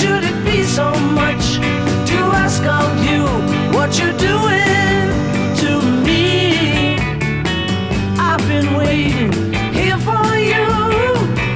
should it be so much to ask of you?